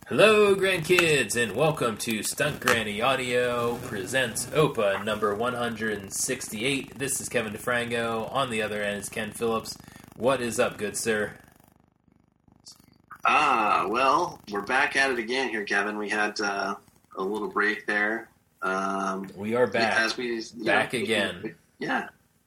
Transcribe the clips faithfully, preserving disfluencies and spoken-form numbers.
Hello, grandkids, and welcome to Stunt Granny Audio presents O P A number one hundred sixty-eight. This is Kevin DeFrango. On the other end is Ken Phillips. What is up, good sir? Ah, well, we're back at it again here, Kevin. We had uh, a little break there. Um, we are back. As we back know, again. Yeah.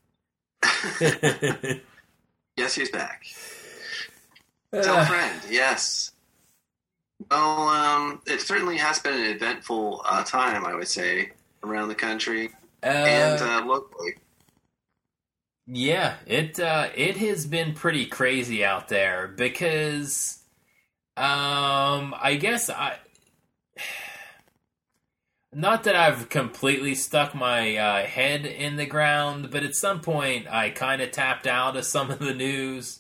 Yes, he's back. Tell a friend, yes. Well, um, it certainly has been an eventful uh, time, I would say, around the country uh, and uh, locally. Yeah, it uh, it has been pretty crazy out there because, um, I guess I, not that I've completely stuck my uh, head in the ground, but at some point I kind of tapped out of some of the news.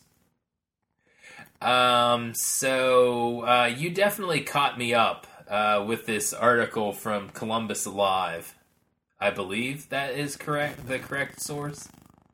Um, so, uh, you definitely caught me up, uh, with this article from Columbus Alive. I believe that is correct, the correct source.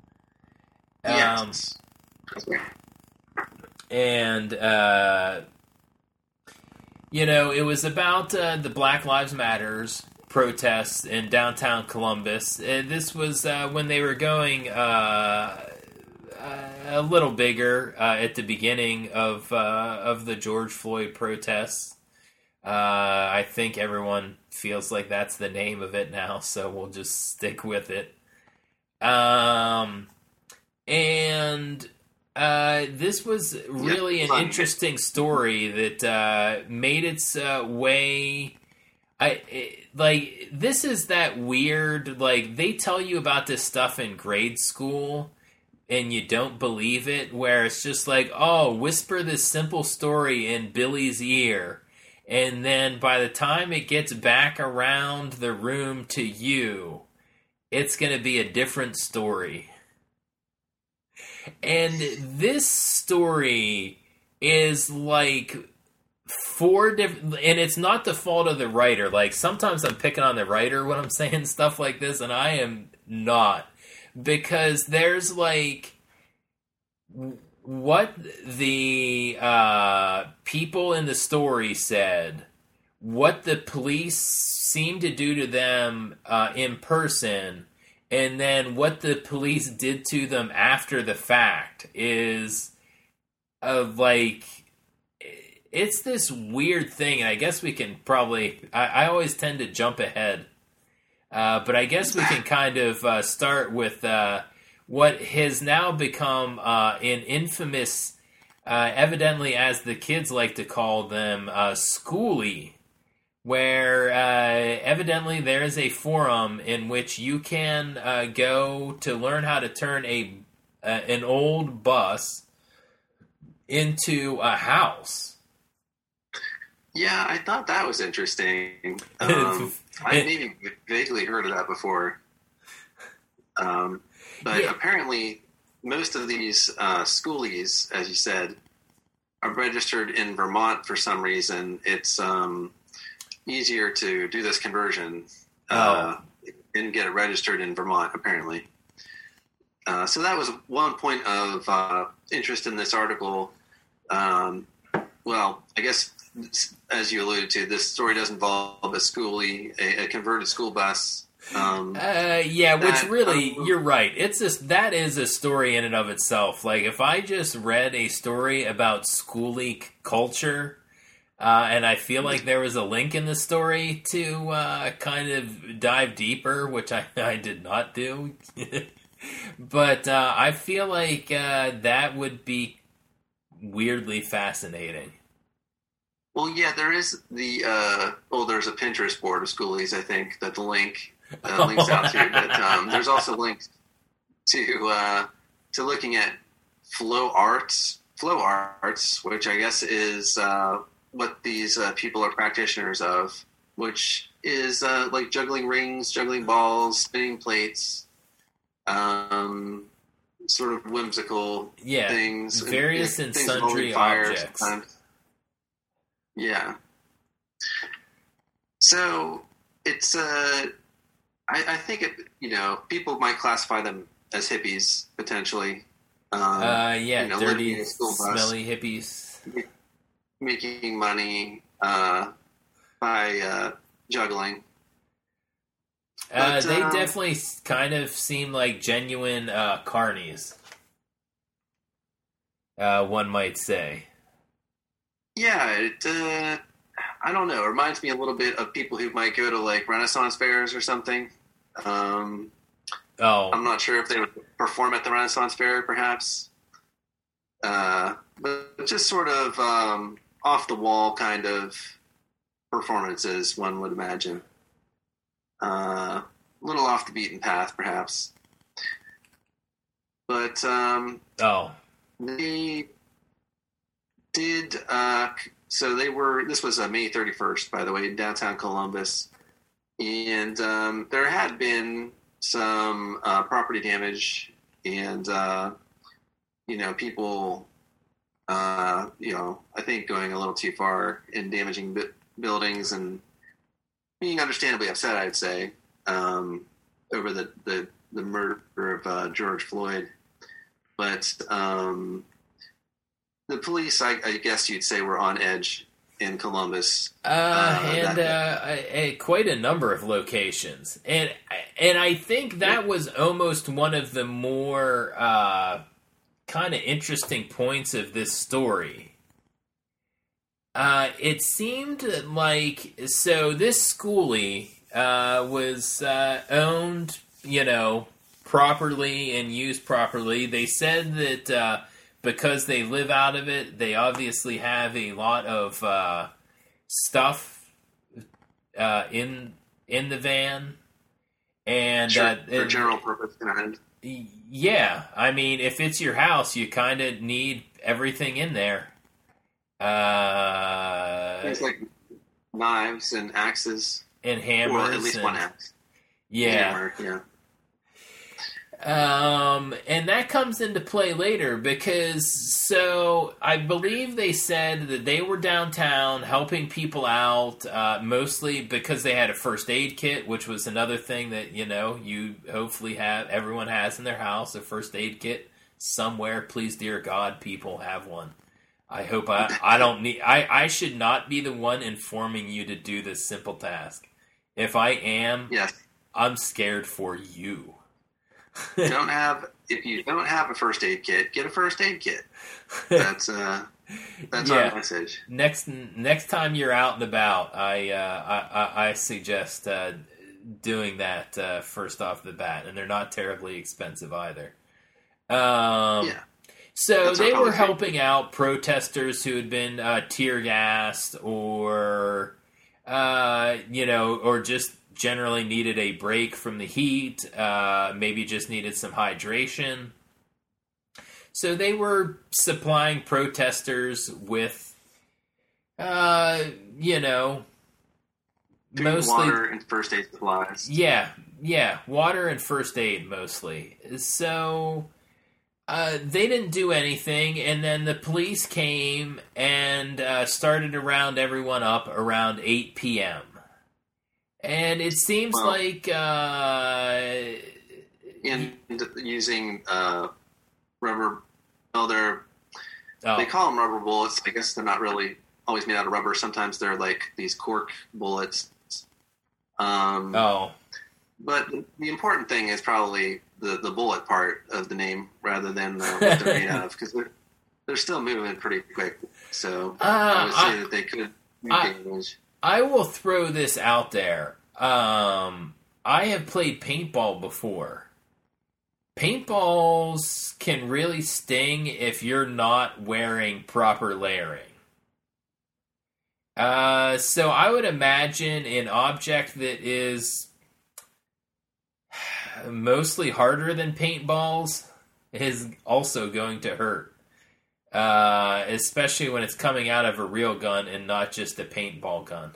Yes. Um, and, uh, you know, it was about, uh, the Black Lives Matters protests in downtown Columbus. Uh, this was, uh, when they were going, uh... a little bigger uh, at the beginning of uh, of the George Floyd protests. Uh, I think everyone feels like that's the name of it now, so we'll just stick with it. Um, and uh, this was really an interesting story that uh, made its uh, way. I it, like this is that weird, like they tell you about this stuff in grade school and you don't believe it, where it's just like, oh, whisper this simple story in Billy's ear, and then by the time it gets back around the room to you, it's going to be a different story. And this story is like four different, and it's not the fault of the writer. Like, sometimes I'm picking on the writer when I'm saying stuff like this, and I am not. Because there's, like, what the uh, people in the story said, what the police seemed to do to them uh, in person, and then what the police did to them after the fact is, of like, it's this weird thing, and I guess we can probably, I, I always tend to jump ahead. Uh, but I guess we can kind of uh, start with uh, what has now become uh, an infamous, uh, evidently as the kids like to call them, uh, schoolie, where uh, evidently there is a forum in which you can uh, go to learn how to turn a uh, an old bus into a house. Yeah, I thought that was interesting. Um, I maybe vaguely heard of that before. Um, but yeah. Apparently, most of these uh, schoolies, as you said, are registered in Vermont for some reason. It's um, easier to do this conversion uh, oh. and get it registered in Vermont, apparently. Uh, so that was one point of uh, interest in this article. Um, well, I guess, as you alluded to, this story does involve a schoolie, a, a converted school bus. Um, uh, yeah, which that, really, um, you're right. It's just, that is a story in and of itself. Like, if I just read a story about schoolie culture, uh, and I feel like there was a link in the story to uh, kind of dive deeper, which I, I did not do. But uh, I feel like uh, that would be weirdly fascinating. Well, yeah, there is the, uh, well, there's a Pinterest board of schoolies, I think, that the link uh, links out to. But um, there's also links to uh, to looking at flow arts, flow arts, which I guess is uh, what these uh, people are practitioners of, which is uh, like juggling rings, juggling balls, spinning plates, um, sort of whimsical yeah, things. various and, and sundry objects. Sometimes. Yeah. So it's uh, I, I think it. You know, people might classify them as hippies potentially. Um, uh, yeah, you know, dirty, smelly hippies. Making money uh, by uh, juggling. Uh, But, they um, definitely kind of seem like genuine uh, carnies, uh, one might say. Yeah, it. Uh, I don't know. It reminds me a little bit of people who might go to like Renaissance fairs or something. Um, Oh, I'm not sure if they would perform at the Renaissance fair, perhaps. Uh, but just sort of um, off the wall kind of performances, one would imagine. Uh, a little off the beaten path, perhaps. But um, oh, they did. Uh, so they were. This was uh, May thirty-first, by the way, in downtown Columbus, and um, there had been some uh, property damage, and uh, you know, people. Uh, you know, I think going a little too far in damaging bu- buildings and being understandably upset, I'd say, um, over the, the, the murder of uh, George Floyd. But um, the police, I, I guess you'd say, were on edge in Columbus. uh, uh, and that- uh, a, a, quite a number of locations, and and I think that was almost one of the more uh, kind of interesting points of this story. Uh, it seemed like so this schoolie uh, was uh, owned, you know, properly and used properly. They said that uh, because they live out of it, they obviously have a lot of uh, stuff uh, in in the van, and sure, uh, for and- general purpose kind of. yeah, I mean, if it's your house, you kind of need everything in there. Uh, Things like knives and axes, and hammers. or at least and- one axe. Yeah. Hammer, yeah. Um, and that comes into play later because, so I believe they said that they were downtown helping people out, uh, mostly because they had a first aid kit, which was another thing that, you know, you hopefully have, everyone has in their house, a first aid kit somewhere. Please, dear God, people have one. I hope I, I don't need, I, I should not be the one informing you to do this simple task. If I am, Yes. I'm scared for you. don't have if you don't have a first aid kit, get a first aid kit. That's uh, that's Yeah. our message. Next next time you're out and about, I uh, I, I, I suggest uh, doing that uh, first off the bat, and they're not terribly expensive either. Um, Yeah. So That's our they were policy. helping out protesters who had been uh, tear gassed, or uh, you know, or just generally needed a break from the heat. Uh, maybe just needed some hydration. So they were supplying protesters with, uh, you know, Food, mostly water, and first aid supplies. yeah, yeah, water and first aid mostly. So uh, they didn't do anything, and then the police came and uh, started to round everyone up around eight p.m. And it seems Well- like uh, And using uh, rubber. Well, they're oh, they call them rubber bullets. I guess they're not really always made out of rubber. Sometimes they're like these cork bullets. Um, oh, But the important thing is probably the, the bullet part of the name rather than uh, what they're made out of, because they're, they're still moving pretty quick. So I would Uh, say I- that they could do I- damage. I will throw this out there. Um, I have played paintball before. Paintballs can really sting if you're not wearing proper layering. Uh, so I would imagine an object that is mostly harder than paintballs is also going to hurt. Uh, especially when it's coming out of a real gun and not just a paintball gun.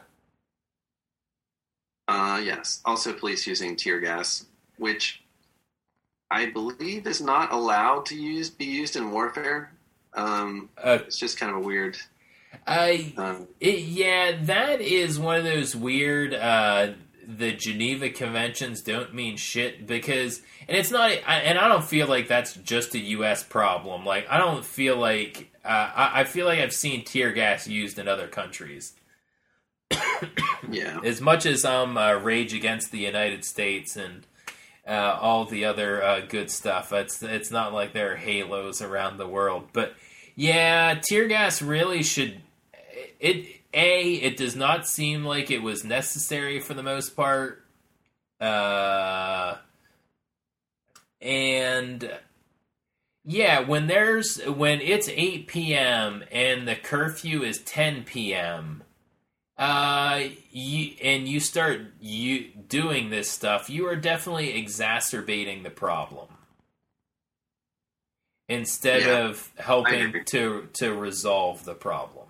Uh, yes. Also, police using tear gas, which I believe is not allowed to use be used in warfare. Um, Uh, it's just kind of a weird. I Um, it, yeah, that is one of those weird. Uh, the Geneva Conventions don't mean shit because, and it's not, I- and I don't feel like that's just a U S problem. Like I don't feel like uh, I, I feel like I've seen tear gas used in other countries. Yeah. As much as I'm uh, Rage Against the United States and uh, all the other uh, good stuff, it's it's not like there are halos around the world. But yeah, tear gas really should. It a it does not seem like it was necessary for the most part, uh, and yeah, when there's when it's eight p.m. and the curfew is ten p.m. Uh, you, and you start you doing this stuff, you are definitely exacerbating the problem instead Yeah, of helping to to resolve the problem.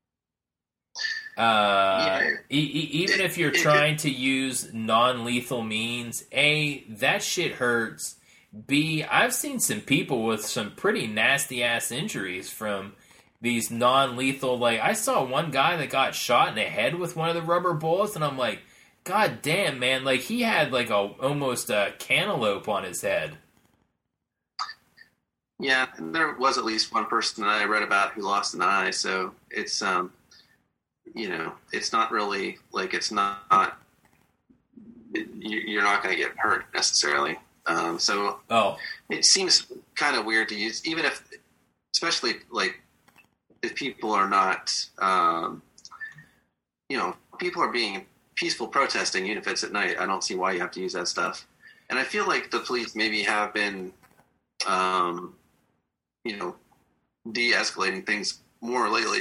Uh, Yeah. e- e- even It, if you're it, trying to use non-lethal means, A, that shit hurts. B, I've seen some people with some pretty nasty ass injuries from these non-lethal, like, I saw one guy that got shot in the head with one of the rubber bullets, and I'm like, God damn, man, like, he had, like, a almost a cantaloupe on his head. yeah, and there was at least one person that I read about who lost an eye, so it's, um, you know, it's not really, like, it's not, it, you- you're not going to get hurt necessarily. Um, so Oh, it seems kind of weird to use, even if, especially, like, if people are not, um, you know, people are being peaceful protesting, even if it's at night. I don't see why you have to use that stuff. And I feel like the police maybe have been, um, you know, de-escalating things more lately.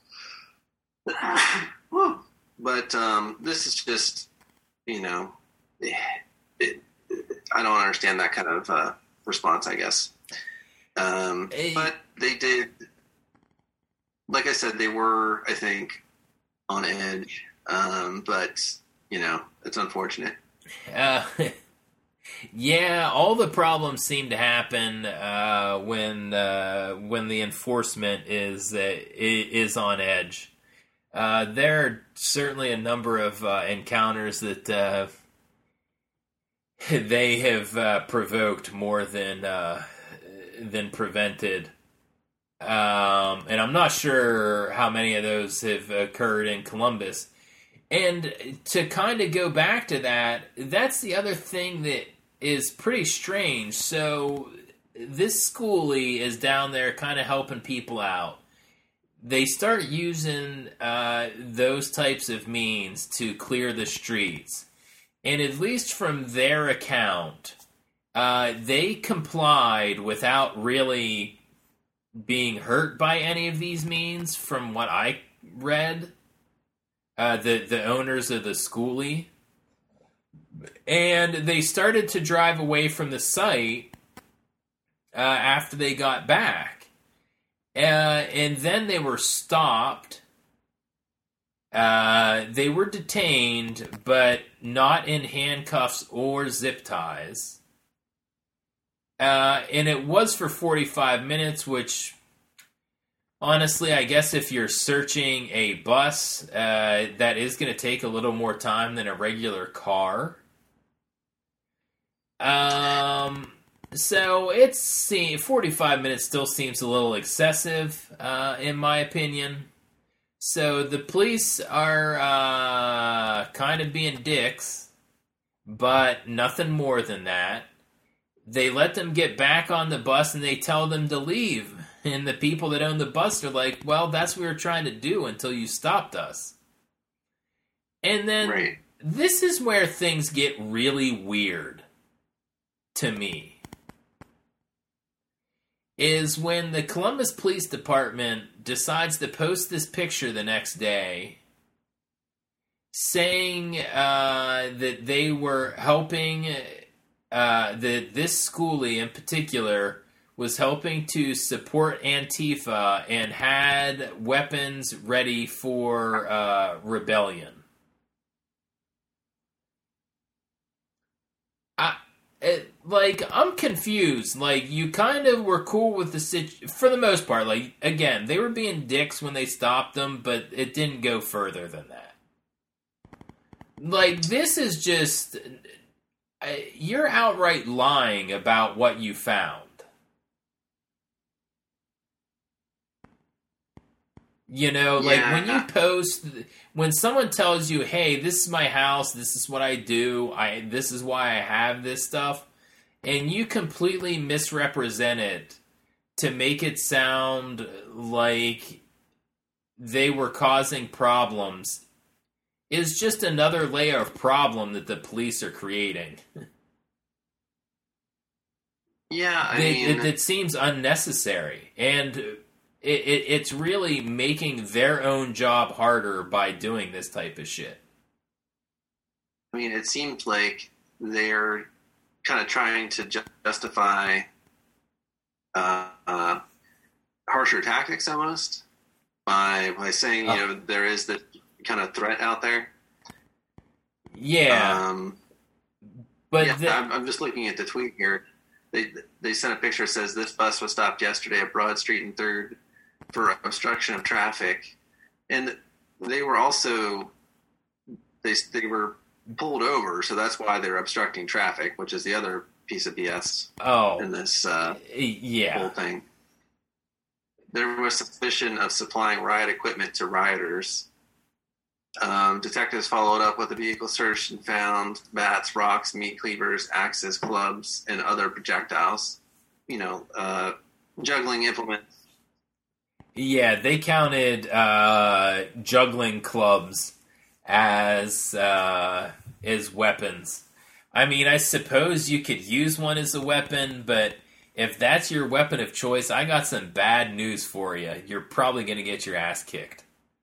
But um, this is just, you know, it, it, I don't understand that kind of uh, response, I guess. Um, Hey. But they did. Like I said, they were, I think, on edge. Um, but, you know, it's unfortunate. uh, yeah, all the problems seem to happen uh, when uh, when the enforcement is uh, is on edge. Uh, there are certainly a number of uh, encounters that uh, they have uh, provoked more than uh, than prevented. Um, and I'm not sure how many of those have occurred in Columbus. And to kind of go back to that, that's the other thing that is pretty strange. So this schoolie is down there kind of helping people out. They start using uh, those types of means to clear the streets. And at least from their account, uh, they complied without really being hurt by any of these means, from what I read. Uh, the, the owners of the schoolie. And they started to drive away from the site uh, after they got back. Uh, and then they were stopped. Uh, they were detained, but not in handcuffs or zip ties. Uh, and it was for forty-five minutes, which, honestly, I guess if you're searching a bus, uh, that is going to take a little more time than a regular car. Um, so it's see, forty-five minutes still seems a little excessive, uh, in my opinion. So the police are uh, kind of being dicks, but nothing more than that. They let them get back on the bus and they tell them to leave. And the people that own the bus are like, well, that's what we were trying to do until you stopped us. And then Right. this is where things get really weird to me. Is when the Columbus Police Department decides to post this picture the next day saying uh, that they were helping... Uh, that this schoolie in particular was helping to support Antifa and had weapons ready for uh, rebellion. I, it, like, I'm confused. Like, you kind of were cool with the situation, for the most part. Like, again, they were being dicks when they stopped them, but it didn't go further than that. Like, this is just... You're outright lying about what you found. You know, like Yeah. when you post, when someone tells you, "Hey, this is my house. This is what I do. I this is why I have this stuff," and you completely misrepresent it to make it sound like they were causing problems, is just another layer of problem that the police are creating. Yeah, I it, mean, it, it seems unnecessary, and it, it, it's really making their own job harder by doing this type of shit. I mean, it seems like they're kind of trying to ju- justify uh, uh, harsher tactics almost by by saying, you Uh. know, there is this kind of threat out there. Yeah, Um, but yeah, the, I'm, I'm just looking at the tweet here. They they sent a picture that says this bus was stopped yesterday at Broad Street and Third for obstruction of traffic, and they were also they they were pulled over, so that's why they're obstructing traffic, which is the other piece of B S oh, in this uh, yeah. whole thing. There was suspicion of supplying riot equipment to rioters. Um, detectives followed up with a vehicle search and found bats, rocks, meat cleavers, axes, clubs, and other projectiles. You know, uh, juggling implements. Yeah, they counted uh, juggling clubs as uh, as weapons. I mean, I suppose you could use one as a weapon, but if that's your weapon of choice, I got some bad news for you. You're probably going to get your ass kicked.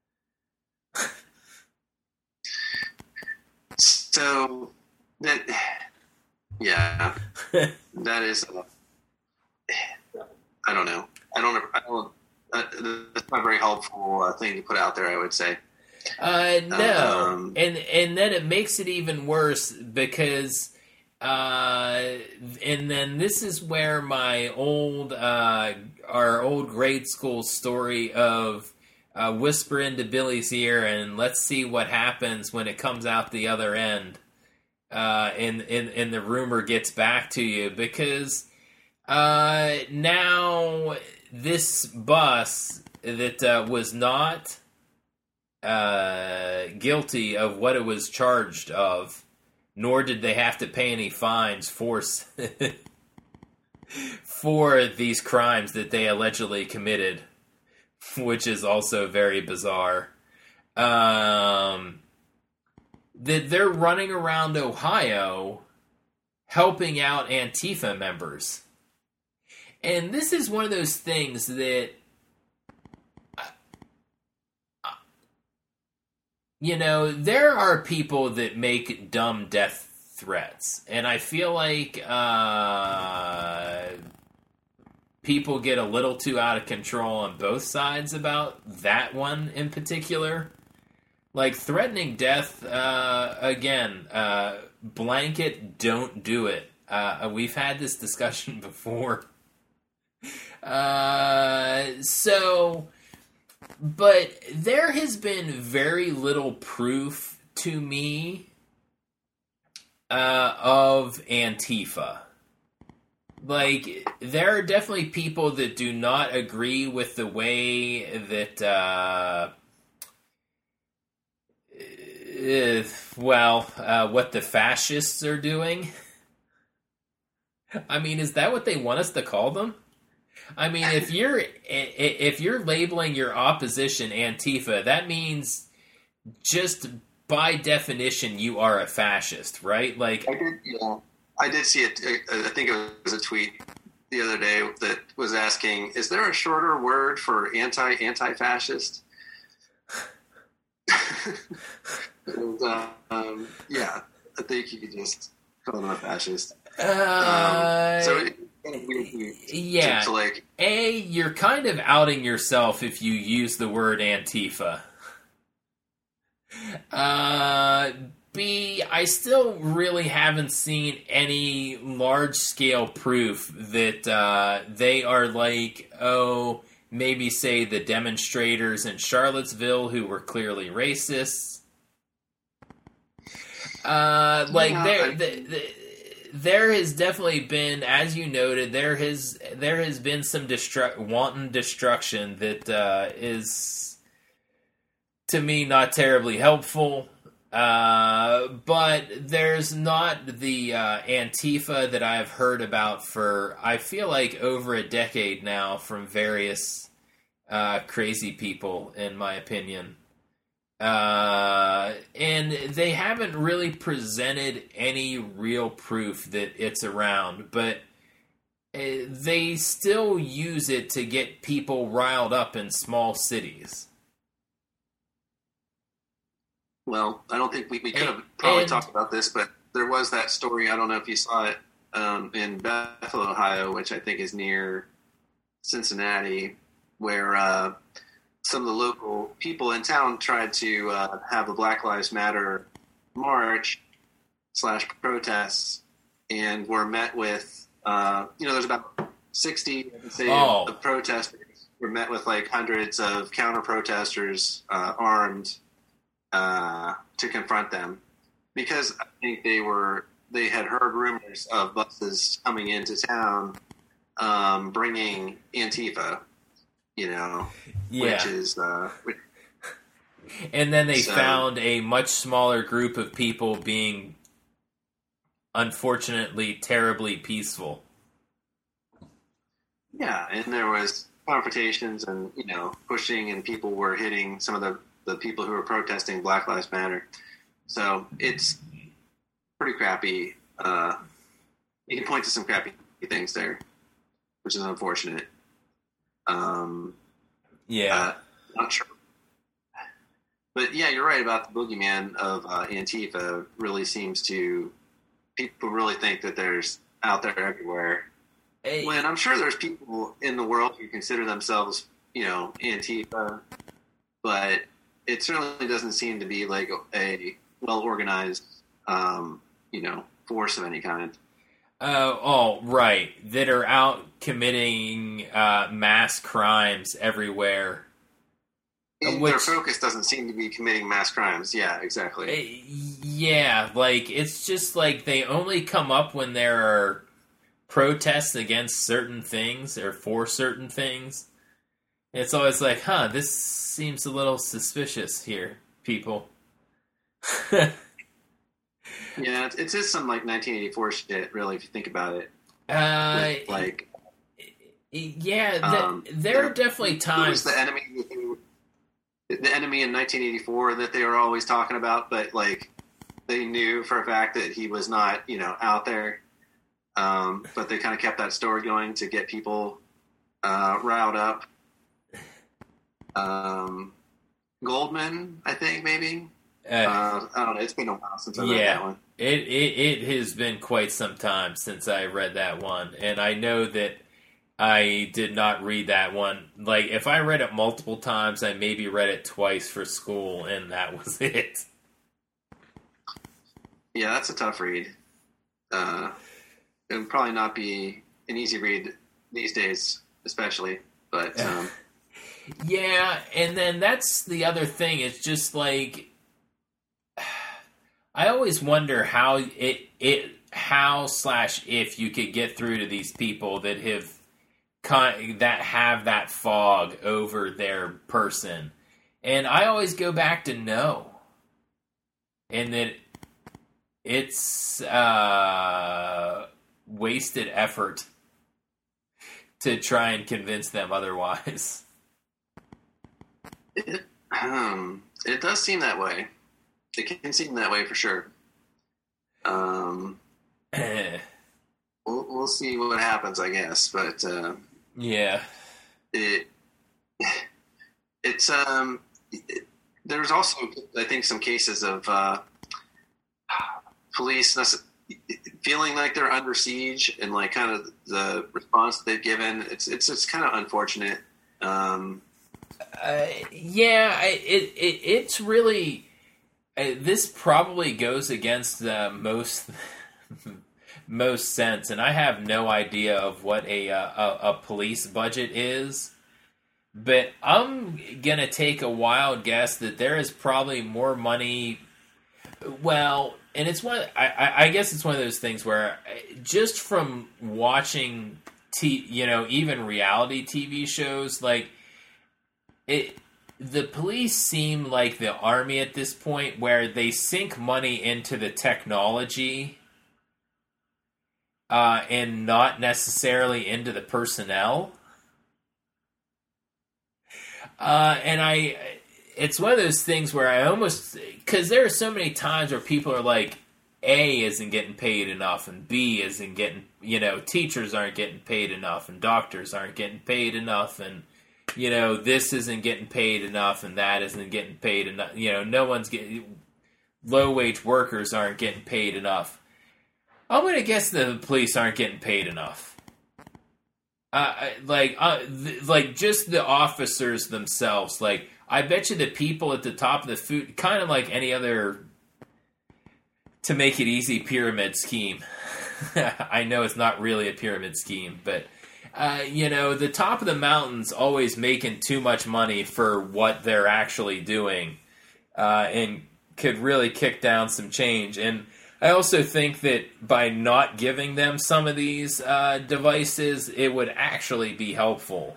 So that, yeah, that is. Uh, I don't know. I don't. I don't. Uh, that's not a very helpful uh, thing to put out there, I would say. Uh, no, Um, and and then it makes it even worse because, uh, and then this is where my old, uh, our old grade school story of uh, whisper into Billy's ear and let's see what happens when it comes out the other end, uh, and and and the rumor gets back to you because, uh, now this bus that uh, was not. Uh, guilty of what it was charged of, nor did they have to pay any fines for for these crimes that they allegedly committed, which is also very bizarre. Um, that they're running around Ohio helping out Antifa members, and this is one of those things that. You know, there are people that make dumb death threats, and I feel like uh, people get a little too out of control on both sides about that one in particular. Like, threatening death, uh, again, uh, blanket, don't do it. Uh, we've had this discussion before. Uh, so... But there has been very little proof to me uh, of Antifa. Like, there are definitely people that do not agree with the way that, uh, uh, well, uh, what the fascists are doing. I mean, is that what they want us to call them? I mean, if you're if you're labeling your opposition Antifa, that means just by definition you are a fascist, right? Like, I did, yeah, I did see it. I think it was a tweet the other day that was asking, "Is there a shorter word for anti anti fascist?" and, uh, um, yeah, I think you could just call them a fascist. Uh, um, so. It, It, yeah. to, to like, A, you're kind of outing yourself if you use the word Antifa. Uh, B, I still really haven't seen any large-scale proof that uh, they are like, oh, maybe say the demonstrators in Charlottesville who were clearly racists. Uh, like, yeah, they're... I, the, the, There has definitely been, as you noted, there has there has been some destru- wanton destruction that uh, is to me, not terribly helpful. Uh, but there's not the uh, Antifa that I've heard about for, I feel like, over a decade now from various uh, crazy people, in my opinion. Uh, and they haven't really presented any real proof that it's around, but uh, they still use it to get people riled up in small cities. Well, I don't think we, we could have probably and, talked about this, but there was that story, I don't know if you saw it, um, in Bethel, Ohio, which I think is near Cincinnati, where uh, some of the local people in town tried to uh, have a Black Lives Matter march slash protests and were met with, uh, you know, there's about sixty, I say, oh. of protesters were met with like hundreds of counter-protesters uh, armed Uh, to confront them, because I think they were they had heard rumors of buses coming into town, um, bringing Antifa, you know, yeah. which is uh, which, and then they so, found a much smaller group of people being, unfortunately, terribly peaceful. Yeah, and there was confrontations and you know pushing, and people were hitting some of the. the people who are protesting Black Lives Matter. So it's pretty crappy. Uh, you can point to some crappy things there, which is unfortunate. Um, yeah. Uh, not sure. But yeah, you're right about the boogeyman of uh, Antifa really seems to, people really think that there's out there everywhere. Hey. When I'm sure there's people in the world who consider themselves, you know, Antifa, but it certainly doesn't seem to be like a well-organized, um, you know, force of any kind. Uh, oh, right. That are out committing uh, mass crimes everywhere. Which, their focus doesn't seem to be committing mass crimes. Yeah, exactly. Uh, yeah, like, it's just like they only come up when there are protests against certain things or for certain things. It's always like, huh, this seems a little suspicious here, people. Yeah, it's, it's just some like nineteen eighty-four shit, really, if you think about it. Uh, With, like, yeah, the, um, there are definitely times. Who was the enemy? The enemy in nineteen eighty-four that they were always talking about, but like they knew for a fact that he was not, you know, out there. Um, but they kind of kept that story going to get people uh, riled up. Um, Goldman, I think maybe. Uh, uh, I don't know. It's been a while since I read yeah, that one. It, it it has been quite some time since I read that one, and I know that I did not read that one. Like, if I read it multiple times, I maybe read it twice for school, and that was it. Yeah, that's a tough read. Uh, it would probably not be an easy read these days, especially. But um, yeah, and then that's the other thing. It's just like I always wonder how it it how slash if you could get through to these people that have con- that have that fog over their person, and I always go back to no, and that it's uh, wasted effort to try and convince them otherwise. It, um, it does seem that way. It can seem that way for sure. Um, we'll, we'll see what happens, I guess. But uh, yeah, it it's um. It, there's also, I think, some cases of uh, police feeling like they're under siege, and like kind of the response that they've given. It's it's it's kind of unfortunate. Um, uh, yeah, I, it, it it's really. Uh, this probably goes against the most most sense, and I have no idea of what a, uh, a a police budget is. But I'm gonna take a wild guess that there is probably more money. Well, and it's one. I, I guess it's one of those things where just from watching, t, you know, even reality T V shows, like it. the police seem like the army at this point, where they sink money into the technology uh, and not necessarily into the personnel. Uh, and I, it's one of those things where I almost, because there are so many times where people are like, A isn't getting paid enough, and B isn't getting, you know, teachers aren't getting paid enough, and doctors aren't getting paid enough, and, you know, this isn't getting paid enough, and that isn't getting paid enough. You know, no one's getting, low-wage workers aren't getting paid enough. I'm going to guess the police aren't getting paid enough. Uh, like, uh, th- like just the officers themselves. Like, I bet you the people at the top of the food, kind of like any other, to make it easy, pyramid scheme. I know it's not really a pyramid scheme, but, uh, you know, the top of the mountain's always making too much money for what they're actually doing, uh, and could really kick down some change. And I also think that by not giving them some of these uh, devices, it would actually be helpful.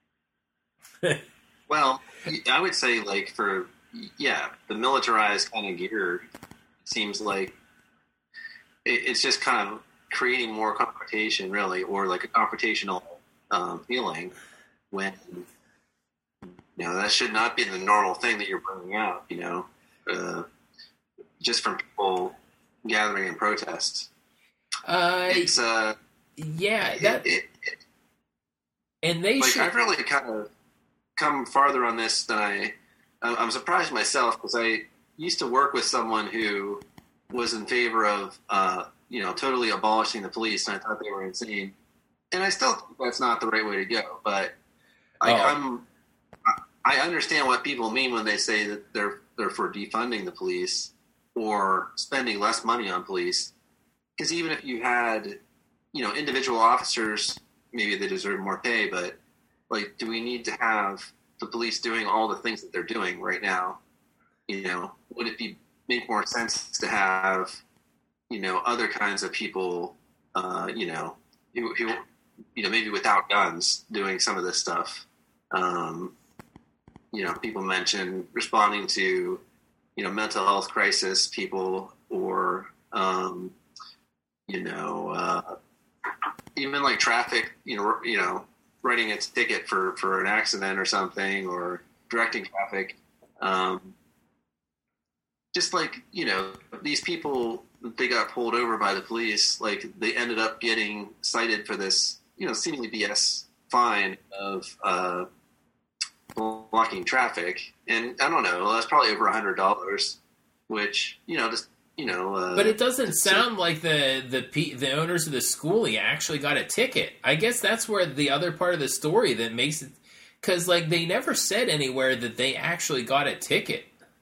Well, I would say, like, for, yeah, the militarized kind of gear, seems like it, it's just kind of creating more confrontation, really, or like a confrontational um, feeling when, you know, that should not be the normal thing that you're bringing out, you know, uh, just from people gathering in protests. Uh, it's uh, yeah, that, it, it, and they like should. I've really kind of come farther on this than I. I'm surprised myself because I used to work with someone who was in favor of, uh, you know, totally abolishing the police, and I thought they were insane. And I still think that's not the right way to go. But like, oh. I'm, I understand what people mean when they say that they're they're for defunding the police or spending less money on police. Because even if you had, you know, individual officers, maybe they deserve more pay, but like, do we need to have the police doing all the things that they're doing right now? You know, would it be make more sense to have, you know, other kinds of people, uh, you know, who, who, you know, maybe without guns doing some of this stuff? Um, you know, people mention responding to, you know, mental health crisis people, or, um, you know, uh, even like traffic, you know, you know, writing a ticket for, for an accident or something, or directing traffic. Um, just like, you know, these people, they got pulled over by the police, like they ended up getting cited for this, you know, seemingly B S fine of, uh, blocking traffic. And I don't know, that's probably over a hundred dollars, which, you know, just, you know, uh, but it doesn't sound so, like the the the owners of the schoolie actually got a ticket. I guess that's where the other part of the story that makes it, because like they never said anywhere that they actually got a ticket.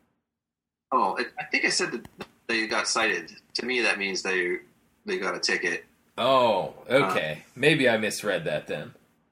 Oh, I think I said that they got cited. To me, that means they they got a ticket. Oh, okay. Uh, Maybe I misread that then.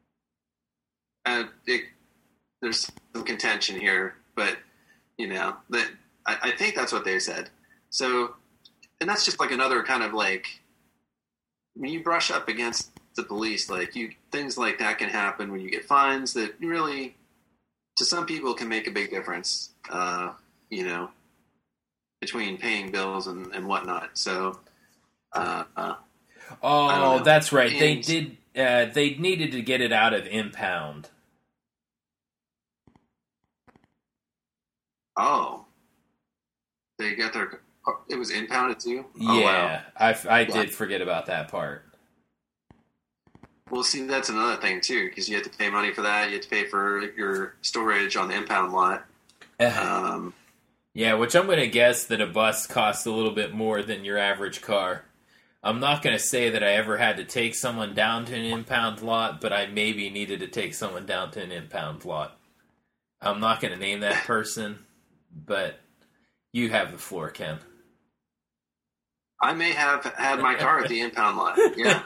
And it, there's some contention here, but you know that I, I think that's what they said. So, and that's just like another kind of like, when you brush up against the police, like you, things like that can happen when you get fines that really, to some people, can make a big difference, uh, you know, between paying bills and, and whatnot. So, uh, uh, oh, that's right. And they did, uh, they needed to get it out of impound. Oh, they got their, it was impounded too? Oh, yeah, wow. I, I did yeah. forget about that part. Well, see, that's another thing too, because you have to pay money for that. You have to pay for your storage on the impound lot. um, yeah, which I'm going to guess that a bus costs a little bit more than your average car. I'm not going to say that I ever had to take someone down to an impound lot, but I maybe needed to take someone down to an impound lot. I'm not going to name that person, but you have the floor, Ken. I may have had my car at the impound lot. Yeah.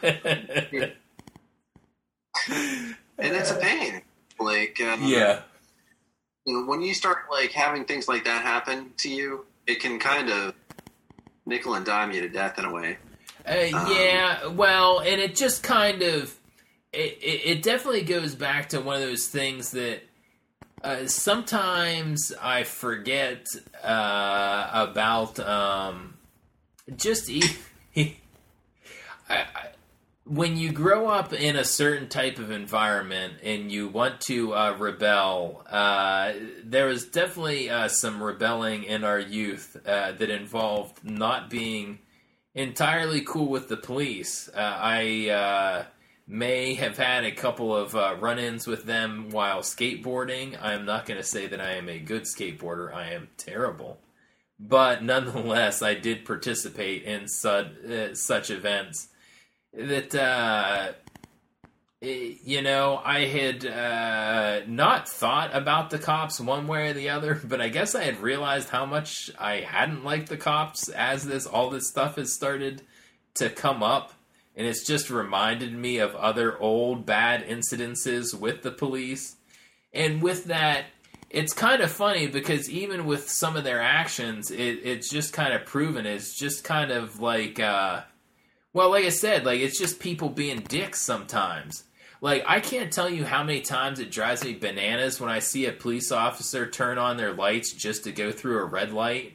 And it's a pain. Like, um, yeah. You know, when you start like having things like that happen to you, it can kind of nickel and dime you to death in a way. Uh, um, yeah, well, and it just kind of, it, it, it definitely goes back to one of those things that Uh, sometimes I forget uh, about um, just e- I, I, when you grow up in a certain type of environment and you want to uh, rebel. Uh, there was definitely uh, some rebelling in our youth uh, that involved not being entirely cool with the police. Uh, I. Uh, May have had a couple of uh, run-ins with them while skateboarding. I am not going to say that I am a good skateboarder. I am terrible. But nonetheless, I did participate in such, uh, such events that, uh, you know, I had uh, not thought about the cops one way or the other, but I guess I had realized how much I hadn't liked the cops as this all this stuff has started to come up. And it's just reminded me of other old bad incidences with the police. And with that, it's kind of funny because even with some of their actions, it, it's just kind of proven. It's just kind of like, uh, well, like I said, like it's just people being dicks sometimes. Like, I can't tell you how many times it drives me bananas when I see a police officer turn on their lights just to go through a red light.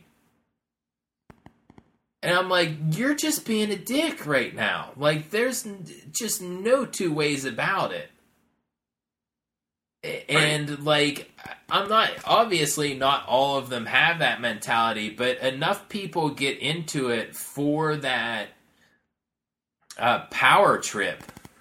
And I'm like, you're just being a dick right now. Like, there's just no two ways about it. And, right. like, I'm not, obviously not all of them have that mentality, but enough people get into it for that uh, power trip.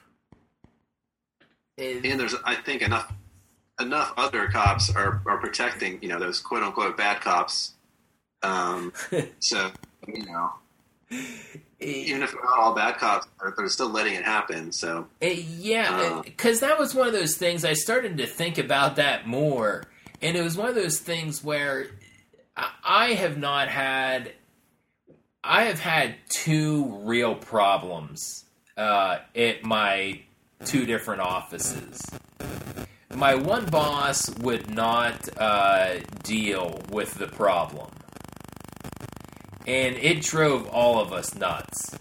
And there's, I think, enough enough other cops are, are protecting, you know, those quote-unquote bad cops. Um, so... You know, even if not all bad cops, they're still letting it happen. So yeah, because uh, that was one of those things. I started to think about that more, and it was one of those things where I have not had. I have had two real problems uh, at my two different offices. My one boss would not uh, deal with the problem. And it drove all of us nuts.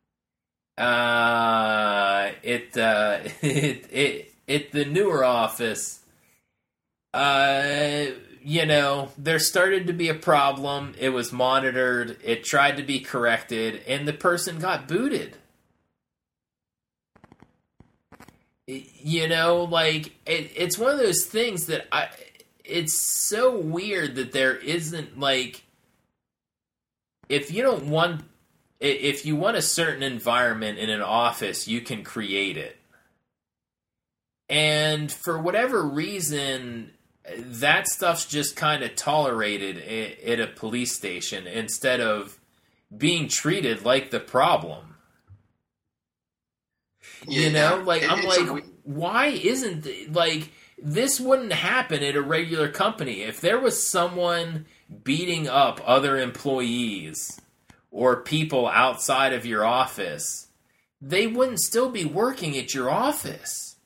Uh, it, uh, it, it, it, the newer office, uh, you know, there started to be a problem. It was monitored. It tried to be corrected, and the person got booted. You know, like, it, it's one of those things that I, it's so weird that there isn't, like, if you don't want, if you want a certain environment in an office, you can create it. And for whatever reason, that stuff's just kind of tolerated at a police station instead of being treated like the problem. Yeah, you know, like, it, I'm like, a... why isn't, the, like, this wouldn't happen at a regular company. If there was someone beating up other employees or people outside of your office, they wouldn't still be working at your office.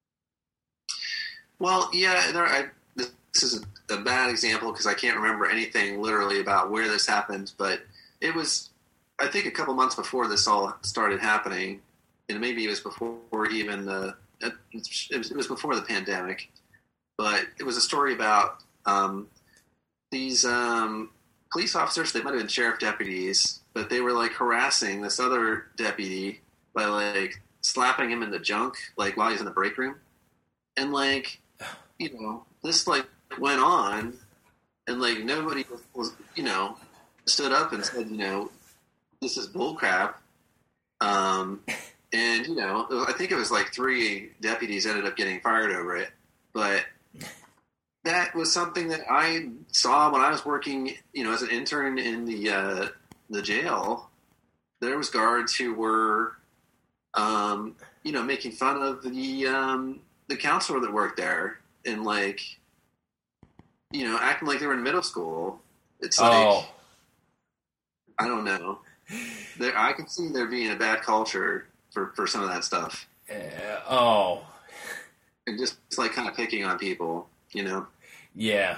Well, yeah, there, I, this is a bad example because I can't remember anything literally about where this happened, but it was, I think, a couple months before this all started happening, and maybe it was before even the, it was, it was before the pandemic, but it was a story about um, these um, police officers. They might have been sheriff deputies, but they were like harassing this other deputy by like slapping him in the junk, like while he's in the break room. And like, you know, this like went on, and like nobody was, you know, stood up and said, you know, this is bullcrap. Um, and you know, I think it was like three deputies ended up getting fired over it, but that was something that I saw when I was working, you know, as an intern in the uh, the jail. There was guards who were, um, you know, making fun of the um, the counselor that worked there, and like, you know, acting like they were in middle school. It's like, oh. I don't know. There, I can see there being a bad culture for, for some of that stuff. Uh, oh, and just it's like kind of picking on people. You know? Yeah.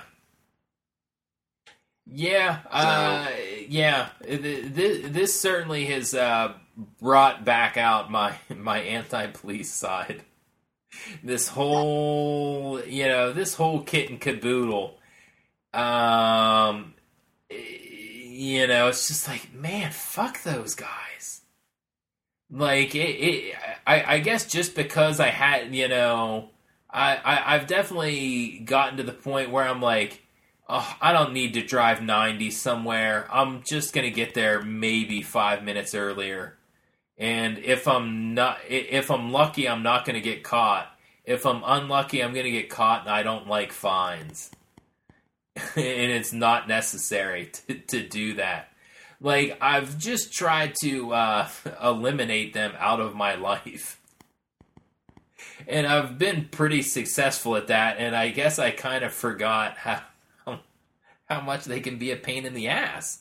Yeah. So, uh, yeah. This, this certainly has uh, brought back out my my anti-police side. this whole, you know, this whole kit and caboodle. Um, you know, it's just like, man, fuck those guys. Like, it, it I, I guess just because I had, you know, I, I, I've definitely gotten to the point where I'm like, oh, I don't need to drive ninety somewhere. I'm just going to get there maybe five minutes earlier. And if I'm not, if I'm lucky, I'm not going to get caught. If I'm unlucky, I'm going to get caught, and I don't like fines. And it's not necessary to, to do that. Like, I've just tried to uh, eliminate them out of my life. And I've been pretty successful at that, and I guess I kind of forgot how how much they can be a pain in the ass.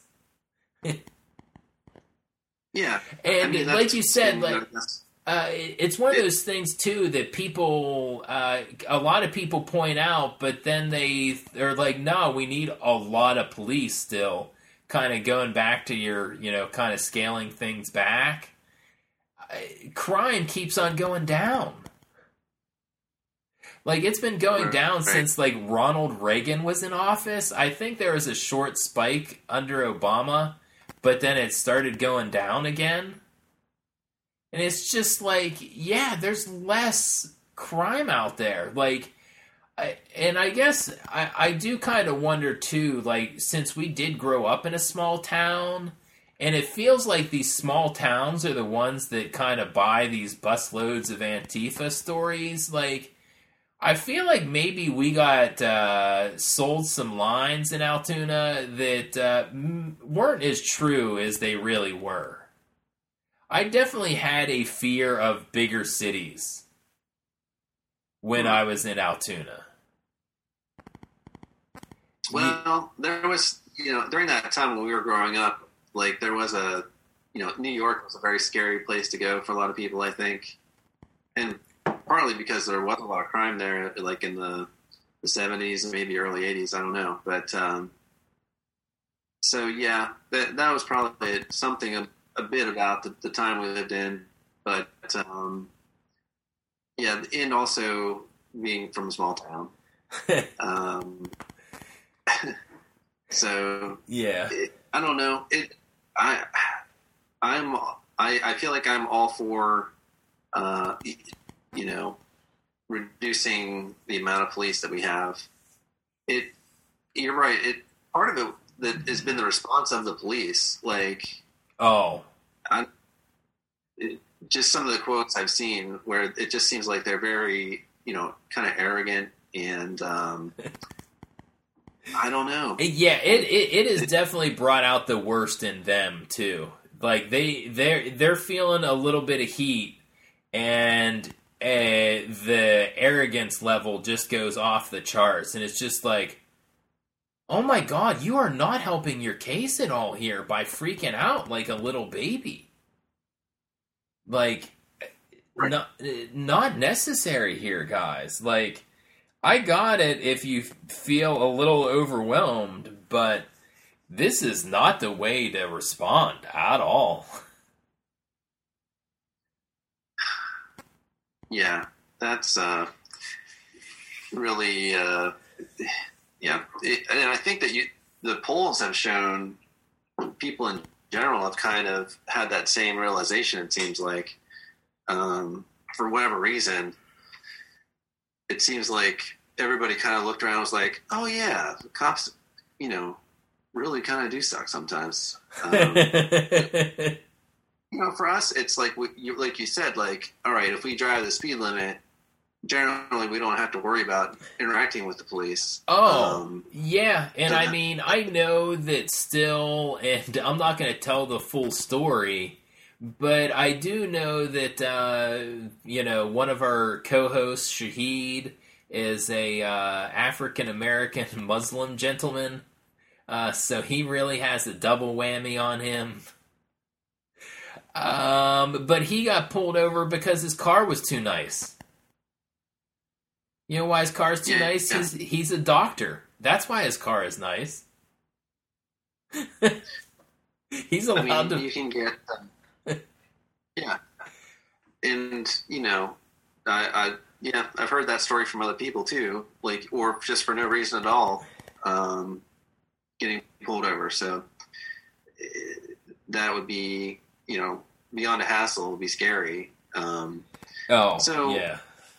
Yeah. And I mean, like you said, like... That's... Uh, it's one of those things too that people, uh, a lot of people point out, but then they are like, "No, we need a lot of police still." Kind of going back to your, you know, kind of scaling things back. Uh, crime keeps on going down. Like, it's been going down right. since like Ronald Reagan was in office. I think there was a short spike under Obama, but then it started going down again. And it's just like, yeah, there's less crime out there. Like, I, and I guess I, I do kind of wonder, too, like, since we did grow up in a small town, and it feels like these small towns are the ones that kind of buy these busloads of Antifa stories, like, I feel like maybe we got uh, sold some lines in Altoona that uh, m- weren't as true as they really were. I definitely had a fear of bigger cities when I was in Altoona. Well, there was, you know, during that time when we were growing up, like, there was a, you know, New York was a very scary place to go for a lot of people, I think. And partly because there was a lot of crime there, like in the, the seventies and maybe early eighties, I don't know. But, um, so, yeah, that, that was probably something a, a bit about the, the time we lived in. But, um, yeah, and also being from a small town. um, so, yeah, it, I don't know. It, I, I'm, I, I feel like I'm all for, uh, you know, reducing the amount of police that we have. It, you're right. It part of it that has been the response of the police. Like, oh, I, it, just some of the quotes I've seen where it just seems like they're very, you know, kind of arrogant and, um, I don't know. Yeah, it, it, it has definitely brought out the worst in them too. Like they they're they're feeling a little bit of heat, and uh, the arrogance level just goes off the charts, and it's just like, oh my god, you are not helping your case at all here by freaking out like a little baby. Like, right. not not necessary here, guys. Like, I got it if you feel a little overwhelmed, but this is not the way to respond at all. Yeah, that's uh, really, uh, yeah. It, and I think that you, the polls have shown people in general have kind of had that same realization, it seems like. Um, for whatever reason, it seems like everybody kind of looked around and was like, oh, yeah, the cops, you know, really kind of do suck sometimes. Um, you know, for us, it's like, we, you, like you said, like, all right, if we drive the speed limit, generally we don't have to worry about interacting with the police. Oh, um, yeah. And I mean, I know that still, and I'm not going to tell the full story, but I do know that, uh, you know, one of our co-hosts, Shahid, is a uh, African-American Muslim gentleman. Uh, so he really has a double whammy on him. Um, but he got pulled over because his car was too nice. You know why his car is too yeah, nice? Yeah. He's, he's a doctor. That's why his car is nice. He's allowed I mean, to... you can get... Um, yeah. And, you know, I, I yeah, I've heard that story from other people too, like, or just for no reason at all, um, getting pulled over. So eh, that would be, you know, beyond a hassle, would be scary. Um, oh, so yeah.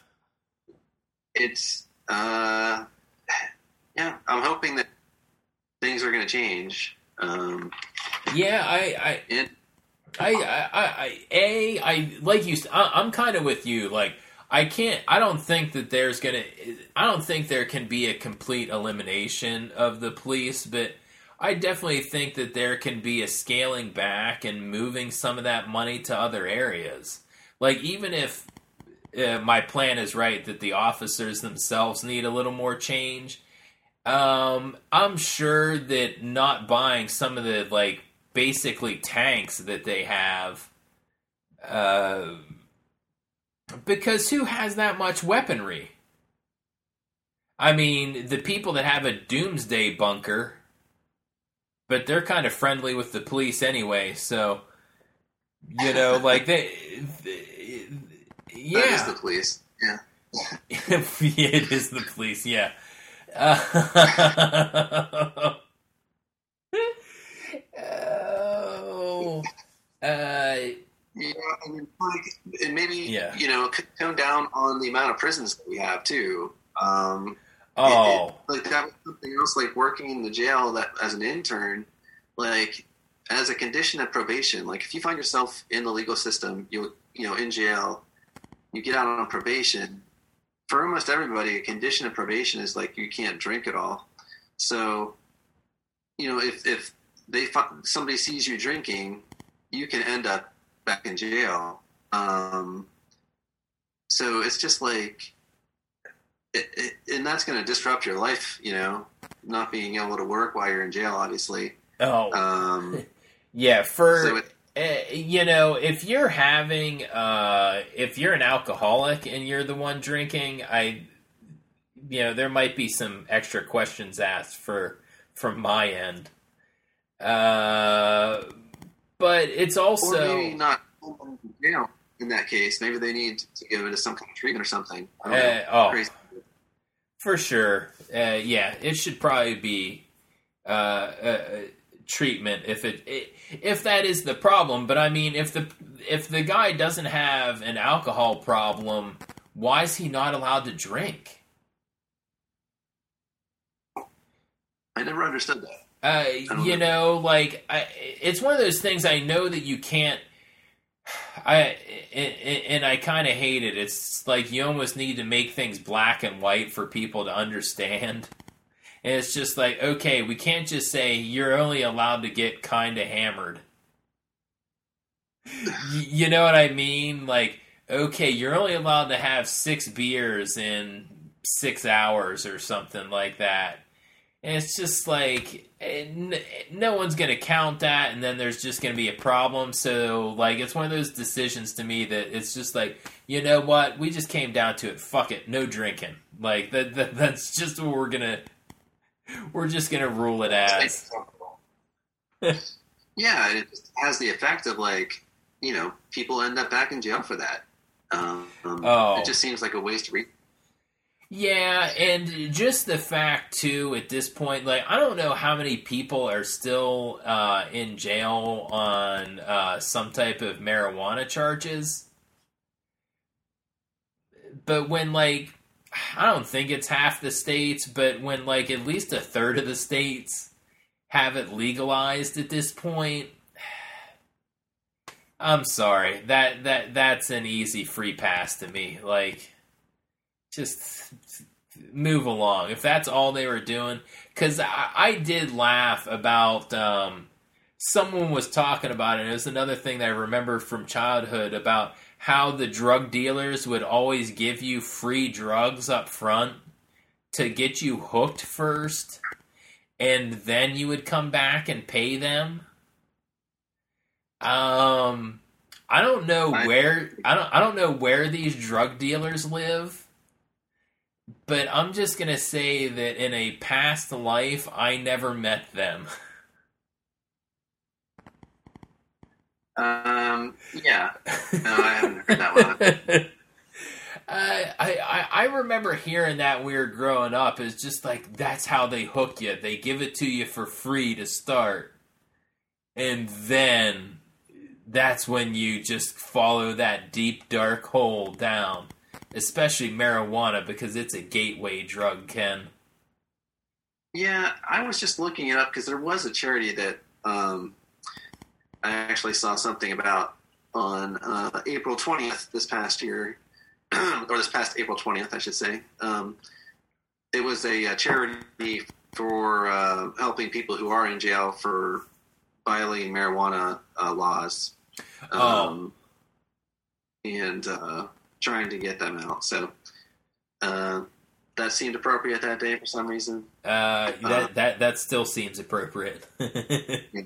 It's, uh, yeah, I'm hoping that things are going to change. Um, yeah, I, I, it, I, I, I, a, I like you. I, I'm kind of with you. Like, I can't. I don't think that there's gonna. I don't think there can be a complete elimination of the police, but I definitely think that there can be a scaling back and moving some of that money to other areas. Like, even if uh, my plan is right that the officers themselves need a little more change, um, I'm sure that not buying some of the, like, basically tanks that they have, uh, because who has that much weaponry? I mean, the people that have a doomsday bunker, but they're kind of friendly with the police anyway, so, you know, like, they, they yeah. That is the police, yeah. It is the police, yeah. Uh, oh, uh, yeah, I mean, like, and maybe, yeah. you know, tone down on the amount of prisons that we have, too. Um, oh. It, it, like, that was something else, like, working in the jail that as an intern, like, as a condition of probation, like, if you find yourself in the legal system, you you know, in jail, you get out on probation, for almost everybody, a condition of probation is, like, you can't drink at all. So, you know, if, if they somebody sees you drinking, you can end up back in jail. Um, so it's just like, it, it, and that's going to disrupt your life, you know, not being able to work while you're in jail, obviously. Oh, um, yeah. For so it, uh, you know, if you're having, uh, if you're an alcoholic and you're the one drinking, I, you know, there might be some extra questions asked for from my end. Uh, but it's also, or maybe not you know, in that case. Maybe they need to go into some kind of treatment or something. I don't uh, know. oh, Crazy. For sure. Uh, yeah, it should probably be uh, uh, treatment if it, it if that is the problem. But I mean, if the if the guy doesn't have an alcohol problem, why is he not allowed to drink? I never understood that. Uh, you know, like, I, it's one of those things I know that you can't, I, and I kind of hate it. It's like you almost need to make things black and white for people to understand. And it's just like, okay, we can't just say you're only allowed to get kind of hammered. You know what I mean? Like, okay, you're only allowed to have six beers in six hours or something like that. And it's just like, no one's going to count that, and then there's just going to be a problem. So, like, it's one of those decisions to me that it's just like, you know what? We just came down to it. Fuck it. No drinking. Like, that, that that's just what we're going to, we're just going to rule it as. Yeah, it has the effect of, like, you know, people end up back in jail for that. Um, oh. It just seems like a waste of reason. Yeah, and just the fact, too, at this point, like, I don't know how many people are still uh, in jail on uh, some type of marijuana charges. But when, like, I don't think it's half the states, but when, like, at least a third of the states have it legalized at this point, I'm sorry. That, that, that's an easy free pass to me. Like, just move along. If that's all they were doing. Because I, I did laugh about, um, someone was talking about it. It was another thing that I remember from childhood about how the drug dealers would always give you free drugs up front to get you hooked first. And then you would come back and pay them. Um, I don't know where, I don't, I don't know where these drug dealers live. But I'm just going to say that in a past life, I never met them. Um, yeah. No, I haven't heard that one. Uh, I, I I remember hearing that weird growing up. It's just like that's how they hook you. They give it to you for free to start, and then that's when you just follow that deep dark hole down. Especially marijuana because it's a gateway drug, Ken. Yeah, I was just looking it up because there was a charity that um, I actually saw something about on uh, April twentieth this past year, or this past April twentieth, I should say. Um, it was a, a charity for uh, helping people who are in jail for violating marijuana uh, laws. Um, oh. And uh, trying to get them out. So uh, that seemed appropriate that day for some reason. Uh, that uh, that that still seems appropriate. Yeah.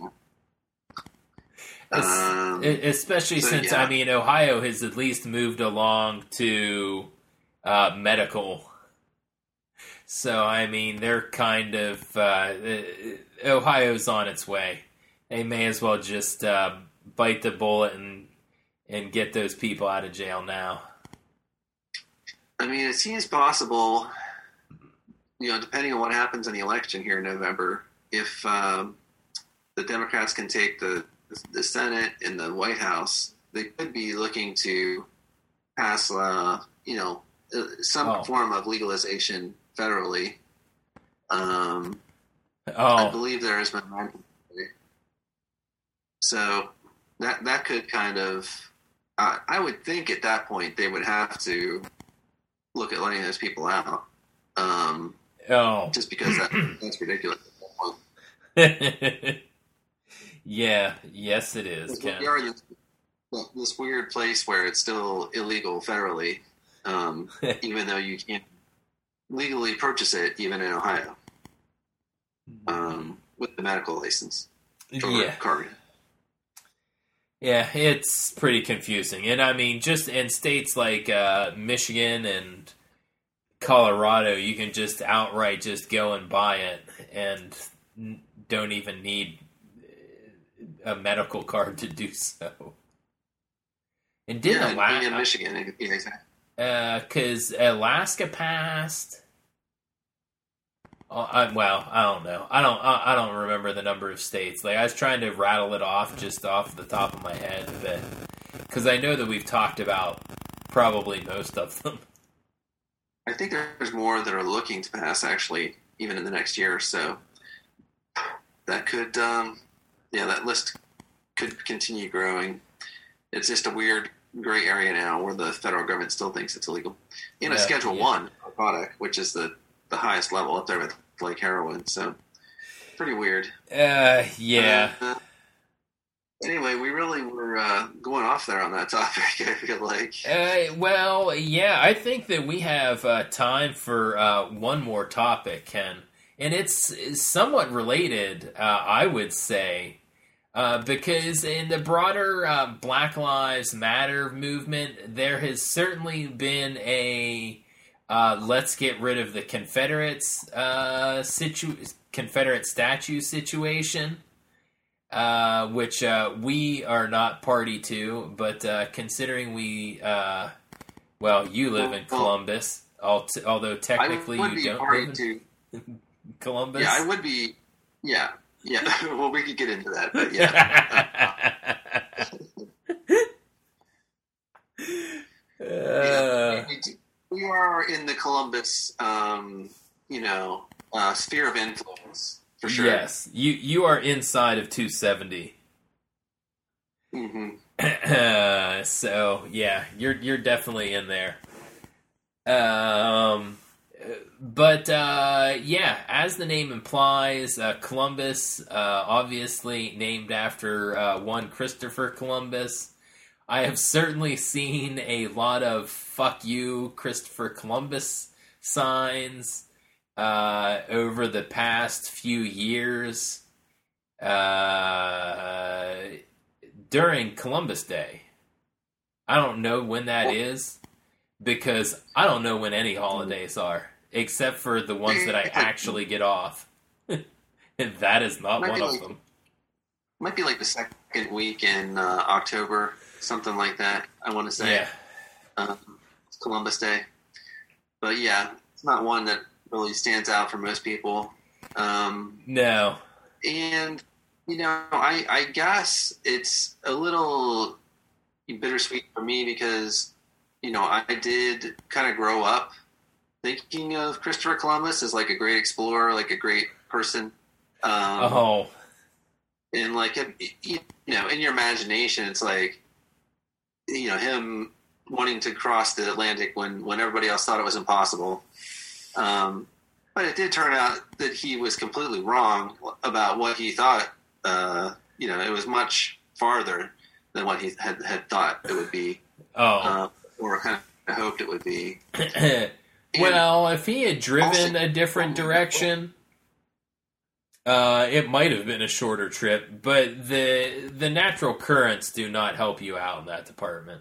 Um, Especially so, since, yeah. I mean, Ohio has at least moved along to uh, medical. So, I mean, they're kind of... Uh, Ohio's on its way. They may as well just uh, bite the bullet and and get those people out of jail now. I mean, it seems possible, you know, depending on what happens in the election here in November, if um, the Democrats can take the the Senate and the White House, they could be looking to pass, uh, you know, some oh. form of legalization federally. Um, oh. I believe there has been so that that could kind of, uh, I would think at that point they would have to look at letting those people out. Um, oh, just because that, that's ridiculous. Yeah, yes, it is. We are in this, this weird place where it's still illegal federally, um, even though you can't legally purchase it, even in Ohio, um, with the medical license. Yeah. Card. Yeah, it's pretty confusing. And I mean, just in states like uh, Michigan and Colorado, you can just outright just go and buy it and don't even need a medical card to do so. And didn't yeah, Alaska... in Michigan, yeah, exactly. Because uh, Alaska passed... Oh, I, well, I don't know. I don't. I, I don't remember the number of states. Like I was trying to rattle it off just off the top of my head, but because I know that we've talked about probably most of them. I think there's more that are looking to pass, actually, even in the next year or so. That could, um, yeah, that list could continue growing. It's just a weird gray area now where the federal government still thinks it's illegal. In a yeah, Schedule yeah. One product, which is the the highest level up there with like heroin, so pretty weird. Uh, yeah. Uh, anyway, we really were uh, going off there on that topic. I feel like. Uh, well, yeah, I think that we have uh, time for uh, one more topic, Ken, and it's, it's somewhat related. Uh, I would say. Uh, because in the broader uh, Black Lives Matter movement, there has certainly been a Uh, let's get rid of the Confederates uh, situ- Confederate statue situation, uh, which uh, we are not party to. But uh, considering we, uh, well, you live in Columbus, although technically you don't live in to. Columbus. Yeah, I would be. Yeah, yeah. Well, we could get into that, but yeah. uh, yeah we, we do. We are in the Columbus, um, you know, uh, sphere of influence, for sure. Yes, you you are inside of two seventy. Mm-hmm. Uh, so yeah, you're you're definitely in there. Um, but uh, yeah, as the name implies, uh, Columbus, uh, obviously named after uh, one Christopher Columbus. I have certainly seen a lot of "fuck you, Christopher Columbus" signs uh, over the past few years uh, during Columbus Day. I don't know when that is because I don't know when any holidays are, except for the ones that I actually get off. And that is not one of them. Might be like the second week in uh, October. Something like that, I want to say. Yeah. Um, Columbus Day. But yeah, it's not one that really stands out for most people. Um, no. And, you know, I, I guess it's a little bittersweet for me because, you know, I did kind of grow up thinking of Christopher Columbus as like a great explorer, like a great person. Um, oh. And like, you know, in your imagination, it's like, you know, him wanting to cross the Atlantic when, when everybody else thought it was impossible. Um, but it did turn out that he was completely wrong about what he thought. Uh, you know, it was much farther than what he had, had thought it would be. Oh. Uh, or kind of hoped it would be. Well, if he had driven also, a different direction, uh, it might have been a shorter trip, but the the natural currents do not help you out in that department.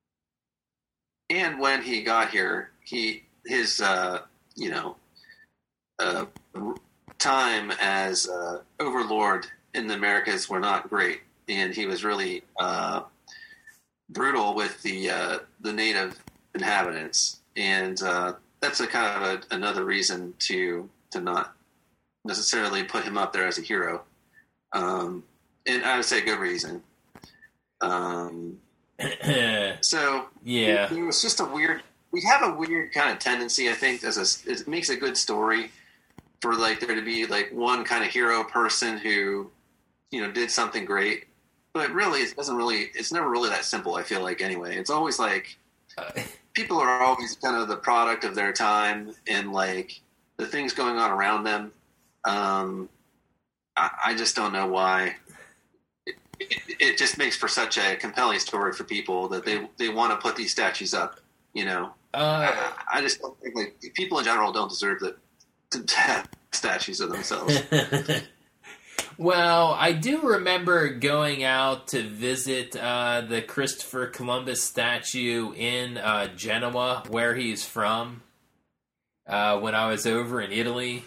And when he got here, he his uh, you know uh, time as uh, overlord in the Americas were not great, and he was really uh, brutal with the uh, the native inhabitants, and uh, that's a kind of a, another reason to to not necessarily put him up there as a hero, um, and I would say a good reason. Um, so yeah, it, it was just a weird. We have a weird kind of tendency, I think, as a it makes a good story for like there to be like one kind of hero person who, you know, did something great, but really it doesn't really. It's never really that simple. I feel like anyway, it's always like people are always kind of the product of their time and like the things going on around them. Um, I, I just don't know why. It, it, it just makes for such a compelling story for people that they they want to put these statues up. You know, uh, I, I just don't think like people in general don't deserve the, to have statues of themselves. Well, I do remember going out to visit uh, the Christopher Columbus statue in uh, Genoa, where he's from, uh, when I was over in Italy.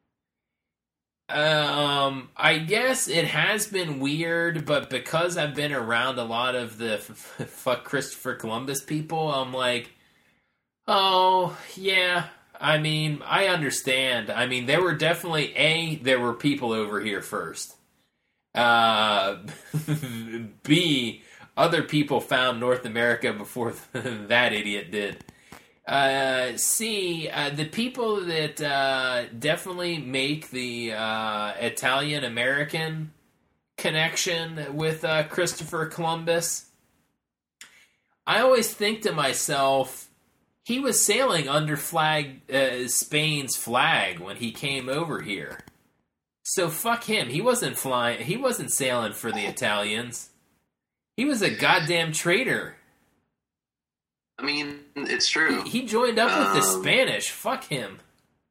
Um, I guess it has been weird, but because I've been around a lot of the f- fuck Christopher Columbus people, I'm like, oh, yeah, I mean, I understand. I mean, there were definitely, A, there were people over here first. Uh, B, other people found North America before that idiot did. Uh, C, uh, the people that uh, definitely make the uh, Italian-American connection with uh, Christopher Columbus, I always think to myself, he was sailing under flag uh, Spain's flag when he came over here. So fuck him. He wasn't flying. He wasn't sailing for the Italians. He was a goddamn traitor. I mean, it's true. He, he joined up um, with the Spanish. Fuck him.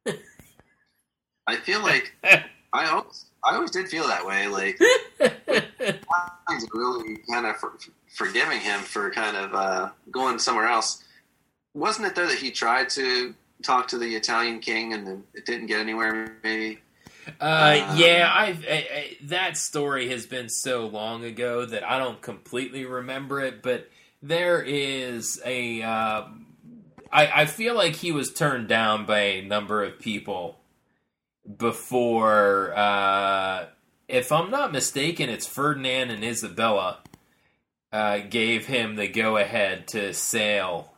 I feel like I always, I always did feel that way. Like, I was really kind of for, forgiving him for kind of uh, going somewhere else. Wasn't it though that he tried to talk to the Italian king and it didn't get anywhere? Maybe. Uh, um, yeah, I've, I, I, that story has been so long ago that I don't completely remember it, but there is a, uh, I, I feel like he was turned down by a number of people before, uh, if I'm not mistaken, it's Ferdinand and Isabella, uh, gave him the go-ahead to sail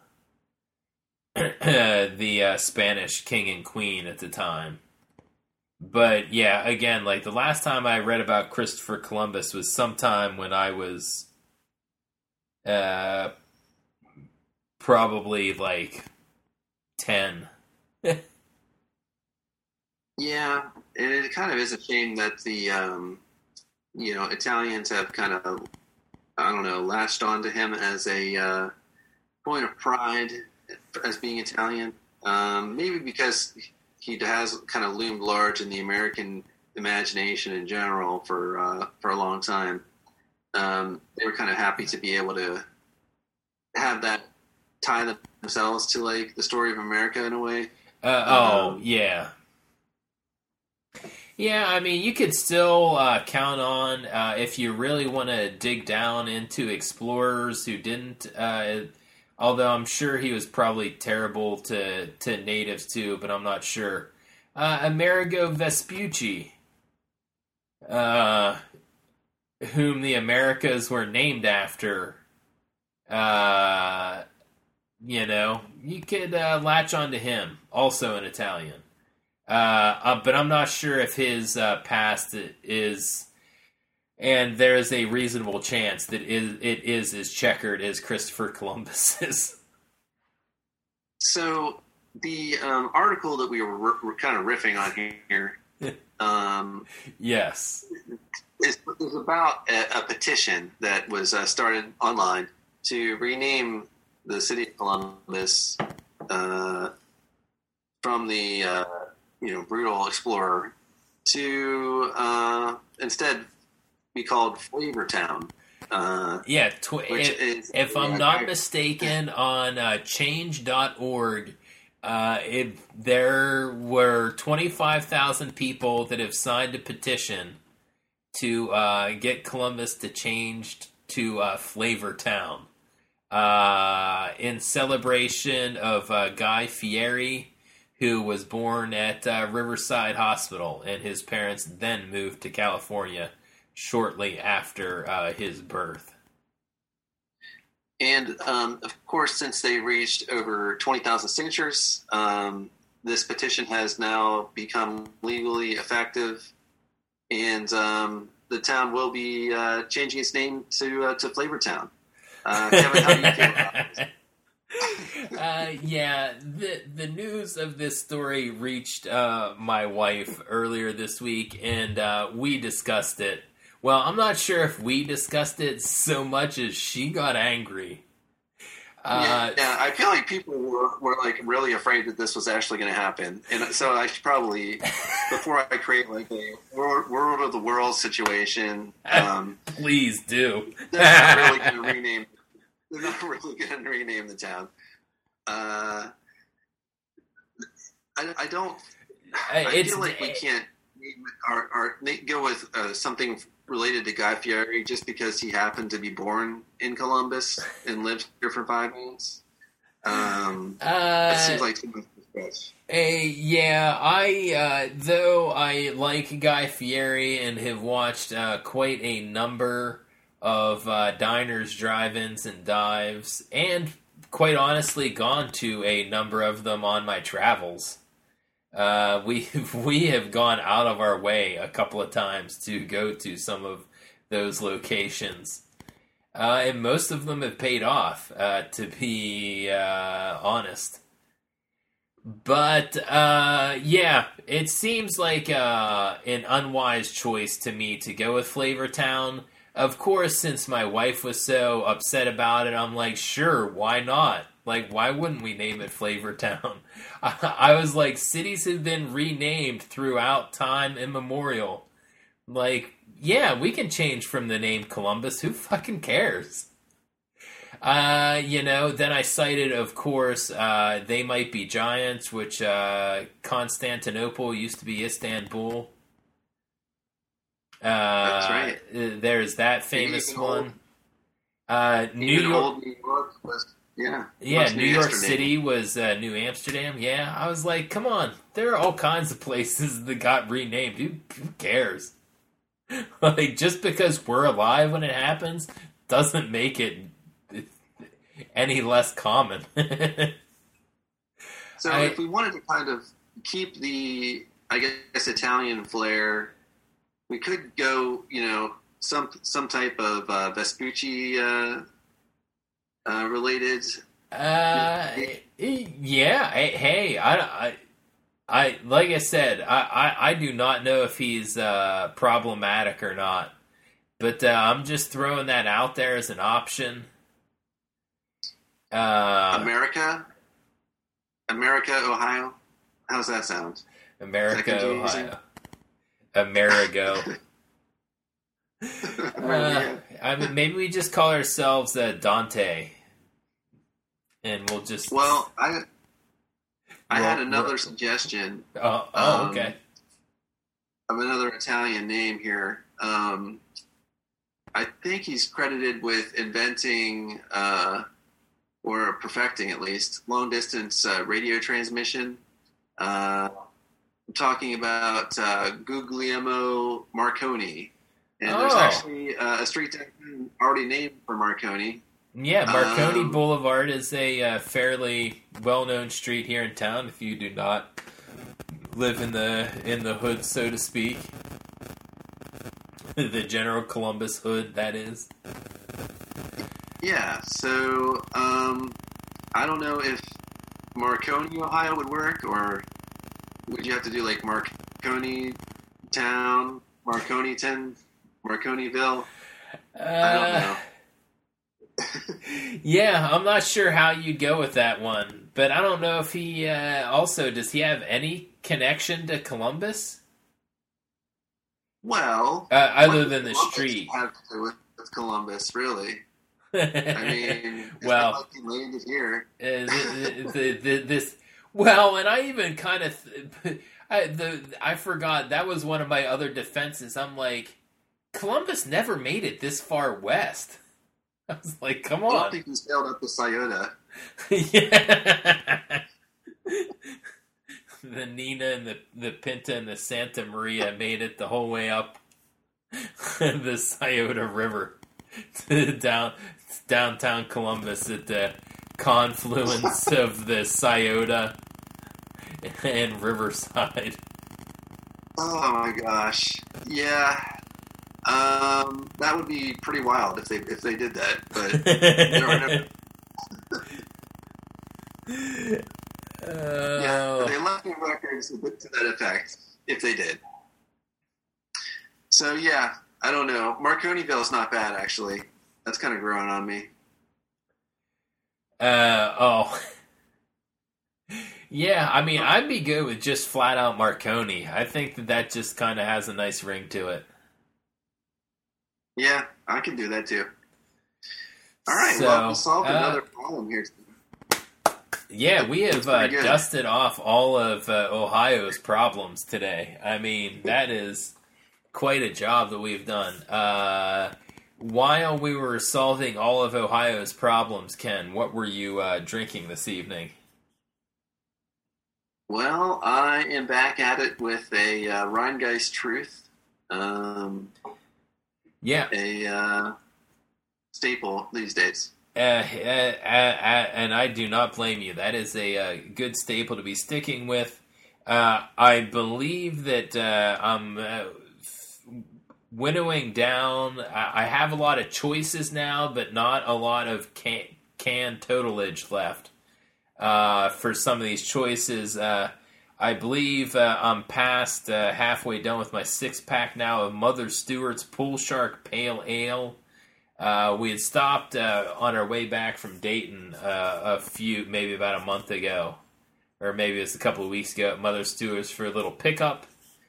the uh, Spanish king and queen at the time. But yeah, again, like the last time I read about Christopher Columbus was sometime when I was uh, probably like ten. Yeah, and it kind of is a shame that the um, you know Italians have kind of I don't know latched onto him as a uh, point of pride as being Italian. Um, maybe because he has kind of loomed large in the American imagination in general for uh, for a long time. Um, they were kind of happy to be able to have that tie themselves to like the story of America in a way. Uh, oh um, yeah, yeah. I mean, you could still uh, count on uh, if you really want to dig down into explorers who didn't. Uh, Although I'm sure he was probably terrible to, to natives too, but I'm not sure. Uh, Amerigo Vespucci, uh, whom the Americas were named after. Uh, you know, you could uh, latch onto him, also in Italian. Uh, uh, but I'm not sure if his uh, past is, and there is a reasonable chance that it, it is as checkered as Christopher Columbus's. So the um, article that we were, were kind of riffing on here, um, yes, is, is about a, a petition that was uh, started online to rename the city of Columbus uh, from the uh, you know brutal explorer to uh, instead be called Flavortown. Uh, yeah, tw- if, is, if I'm yeah, not I, mistaken, on uh, change dot org, uh, it, there were twenty-five thousand people that have signed a petition to uh, get Columbus to change to uh, Flavortown. Uh, in celebration of uh, Guy Fieri, who was born at uh, Riverside Hospital, and his parents then moved to California shortly after uh, his birth. And, um, of course, since they reached over twenty thousand signatures, um, this petition has now become legally effective, and um, the town will be uh, changing its name to uh, to Flavortown. Uh, Kevin, how do you feel about this? uh, yeah, the the news of this story reached uh, my wife earlier this week, and uh, we discussed it. Well, I'm not sure if we discussed it so much as she got angry. Uh, yeah, yeah, I feel like people were, were like really afraid that this was actually going to happen, and so I should probably, before I create like a world, world of the world situation, um, please do. They're not really going to rename. They're not really going to rename the town. Uh, I, I don't. I it's, feel like we can't our, our, go with uh, something related to Guy Fieri just because he happened to be born in Columbus and lived here for five months. Um, uh, that seems like too much to stretch. Uh, yeah, I, uh, though I like Guy Fieri and have watched uh, quite a number of uh, diners, drive-ins, and dives, and quite honestly gone to a number of them on my travels. Uh, we we have gone out of our way a couple of times to go to some of those locations, uh, and most of them have paid off. Uh, to be uh, honest, but uh, yeah, it seems like uh, an unwise choice to me to go with Flavortown. Of course, since my wife was so upset about it, I'm like, sure, why not? Like, why wouldn't we name it Flavortown? I, I was like, cities have been renamed throughout time immemorial. Like, yeah, we can change from the name Columbus. Who fucking cares? Uh, you know, then I cited, of course, uh, They Might Be Giants, which uh, Constantinople used to be Istanbul. Uh, That's right. There's that famous one. Uh, New York. Old New York was, yeah. Yeah, New, New York Amsterdam. City was uh, New Amsterdam. Yeah, I was like, come on. There are all kinds of places that got renamed. Who, who cares? Like, just because we're alive when it happens doesn't make it any less common. So I, if we wanted to kind of keep the, I guess, Italian flair, we could go, you know, some some type of uh, Vespucci uh, uh, related. Uh, yeah. Hey, I, I, I, like I said, I, I, I do not know if he's uh, problematic or not, but uh, I'm just throwing that out there as an option. Uh, America, America, Ohio. How's that sound? America, Ohio. Amerigo. uh, I mean, maybe we just call ourselves uh, Dante, and we'll just. Well, I I roll, had another roll. suggestion. Oh, oh um, okay. Of another Italian name here. Um, I think he's credited with inventing uh, or perfecting at least, long distance uh, radio transmission. Uh, I'm talking about uh, Guglielmo Marconi. And there's Oh. actually uh, a street already named for Marconi. Yeah, Marconi Um, Boulevard is a uh, fairly well-known street here in town. If you do not live in the in the hood, so to speak, the General Columbus hood, that is. Yeah, so um, I don't know if Marconi, Ohio would work, or would you have to do like Marconi Town, Marconiton, Marconiville? Uh, I don't know. Yeah, I'm not sure how you'd go with that one, but I don't know if he uh, also does he have any connection to Columbus Well, uh, other what than the does Columbus street? have to do with, with Columbus, really? I mean, it's well, not like he landed here. uh, the, the, the, this well, and I even kind of th- I the I forgot that was one of my other defenses. I'm like, Columbus never made it this far west. I was like, come I don't on. think he sailed up the Scioto. Yeah. The Nina and the, the Pinta and the Santa Maria made it the whole way up the Scioto River to down downtown Columbus at the confluence of the Scioto and Riverside. Oh my gosh, yeah. Um, that would be pretty wild if they if they did that. But there are no, yeah, Oh. they left me records to that effect if they did. So yeah, I don't know. Marconiville's not bad actually. That's kind of growing on me. Uh, oh. Yeah, I mean, I'd be good with just flat out Marconi. I think that that just kind of has a nice ring to it. Yeah, I can do that too. All right, So, well, we solved uh, another problem here. Yeah, we have uh, pretty good. dusted off all of uh, Ohio's problems today. I mean, that is quite a job that we've done. Uh, while we were solving all of Ohio's problems, Ken, what were you uh, drinking this evening? Well, I am back at it with a uh, Rheingeist Truth, um, Yeah. a uh, staple these days. Uh, uh, uh, uh, and I do not blame you. That is a uh, good staple to be sticking with. Uh, I believe that uh, I'm uh, winnowing down. I, I have a lot of choices now, but not a lot of can, can totalage left uh, for some of these choices. Uh, I believe uh, I'm past uh, halfway done with my six-pack now of Mother Stewart's Pool Shark Pale Ale. Uh, we had stopped uh, on our way back from Dayton uh, a few, maybe about a month ago, or maybe it was a couple of weeks ago at Mother Stewart's for a little pickup.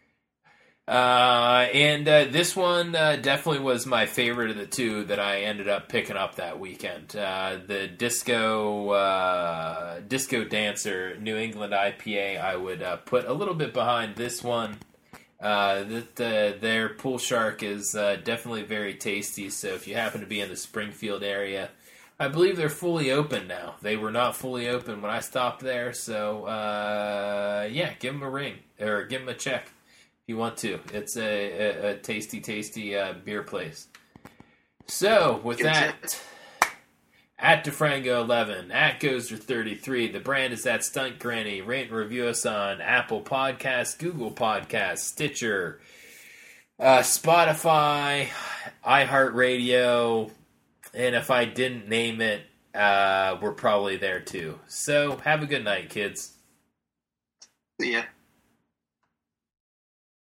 Uh, and uh, this one uh, definitely was my favorite of the two that I ended up picking up that weekend. Uh, the Disco uh, Disco Dancer New England I P A, I would uh, put a little bit behind this one. Uh, that uh, their Pool Shark is uh, definitely very tasty. So if you happen to be in the Springfield area, I believe they're fully open now. They were not fully open when I stopped there. So uh, yeah, give them a ring or give them a check if you want to. It's a, a, a tasty, tasty uh, beer place. So with Good that. tip. At DeFrango eleven, at Gozer thirty-three, the brand is at Stunt Granny. Rate and review us on Apple Podcasts, Google Podcasts, Stitcher, uh, Spotify, iHeartRadio, and if I didn't name it, uh, we're probably there too. So, have a good night, kids.